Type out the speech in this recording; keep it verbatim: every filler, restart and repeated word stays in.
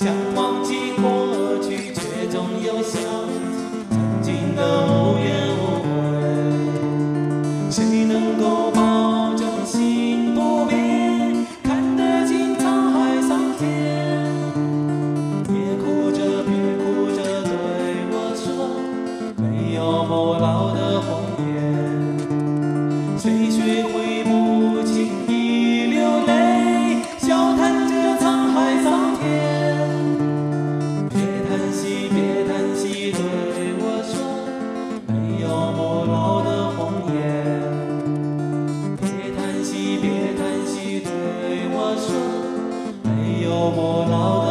想忘记过去，却总又想起曾经的无怨无悔。谁能够保证心不变，看得清沧海桑田？别哭着，别哭着对我说，没有不老的红颜。谁学会不轻易流泪，笑谈着沧海桑田。别叹息，别叹息，对我说，没有不老的红颜。别叹息，别叹息，对我说，没有不老的